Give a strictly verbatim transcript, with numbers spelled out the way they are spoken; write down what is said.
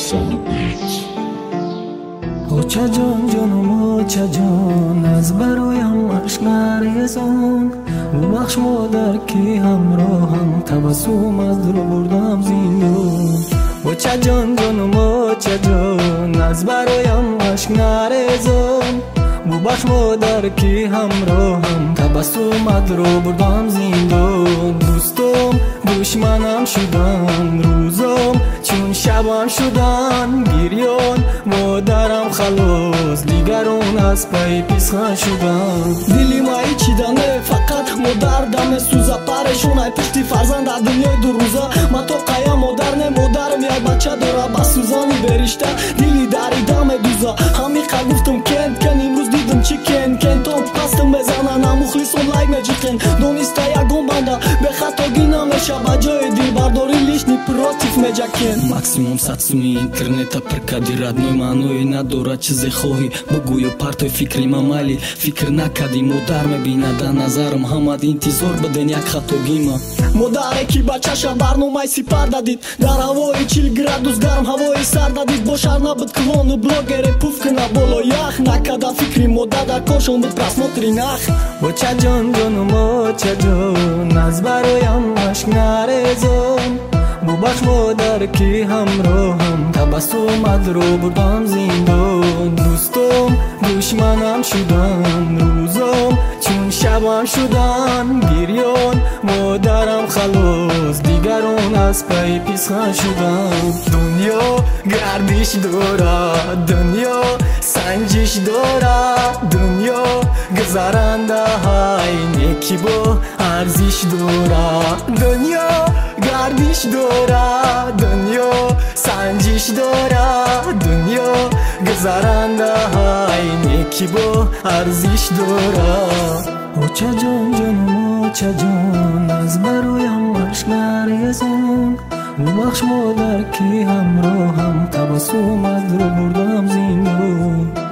آچه جان جانم آچه جان از برایم عشق نریزان ببخش مادر که همراهم تبسم از رو بردم زندان آچه جان جانم آچه جان از برایم عشق نریزان ببخش مادر که همراهم تبسم از رو بردم زندان دوستم دشمنم شدن روزم چون شبم شدن گریان مادرم خلاص دیگران از پی پیسخن شدن دلی مایی چیدنه فقط مادر دم سوزه پرشونه پشتی فرزند در دنیای دو روزه من تو قیم مادر نه مادرم یک بچه داره بس سوزانی برشته دلی داری دم دوزه همی قل گفتم کن کن امروز دیدم چی کن کن تو پستم بزنن هم مخلصم لایک مجیقن دونسته یکم بنده به خطا گینه میشه بجای دل برداری лишний против меджакен максимум сад сумми интернета прикади родной маъное надорад чизе хоҳӣ бигӯё партои фикри мамали фикр накарди модар мебинада назарам ҳамад интизор биден як хатогима модаре ки бачаша барномаи сипар дадид дар ҳавои чил градус гарм ҳавои сар дадид бошар набуд клону блогере пуф кина боло ях накада фикри модар дар кошон буд просмотри нах оча ҷон ҷонум оча ҷон аз бароям ашк нарезон бубахш модар ки ҳамроҳам табассумат ро бурдам зиндон дӯстом душманам шудан рӯзом чун шабам шудан гирён модарам халос дигарон аз пай писхан шудан дунё гардиш дорад дунё санҷиш дорад дунё гузарандаҳай неки бо арзиш дорад дунё гардиш дорад дунё санҷиш дорад дунё гузарандаҳай неки бо арзиш дорад оча ҷон ҷонум оча ҷон аз бароям ашк нарезон бубахш модар ки ҳамроҳам табассумат ро бурдам зиндон